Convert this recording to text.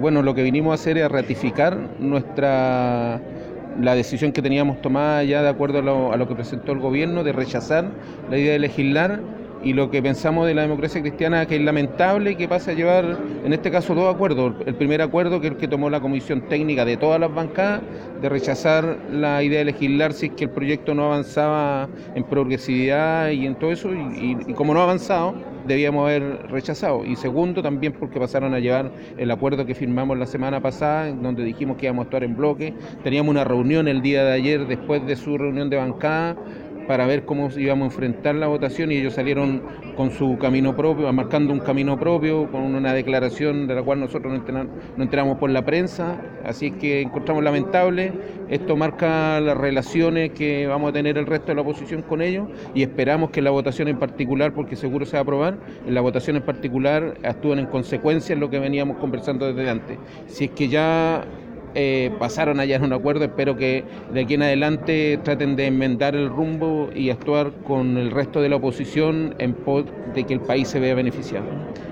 Bueno, lo que vinimos a hacer es ratificar la decisión que teníamos tomada ya de acuerdo a lo que presentó el gobierno de rechazar la idea de legislar, y lo que pensamos de la democracia cristiana, que es lamentable que pase a llevar, en este caso, dos acuerdos. El primer acuerdo, que es el que tomó la comisión técnica de todas las bancadas, de rechazar la idea de legislar si es que el proyecto no avanzaba en progresividad y en todo eso, y como no ha avanzado, debíamos haber rechazado. Y segundo, también porque pasaron a llevar el acuerdo que firmamos la semana pasada, en donde dijimos que íbamos a actuar en bloque. Teníamos una reunión el día de ayer, después de su reunión de bancada, para ver cómo íbamos a enfrentar la votación, y ellos salieron con su camino propio, marcando un camino propio, con una declaración de la cual nosotros no enteramos por la prensa. Así es que encontramos lamentable. Esto marca las relaciones que vamos a tener el resto de la oposición con ellos, y esperamos que la votación en particular, porque seguro se va a aprobar, en la votación en particular actúen en consecuencia en lo que veníamos conversando desde antes. Si es que ya pasaron allá en un acuerdo, espero que de aquí en adelante traten de enmendar el rumbo y actuar con el resto de la oposición en pos de que el país se vea beneficiado.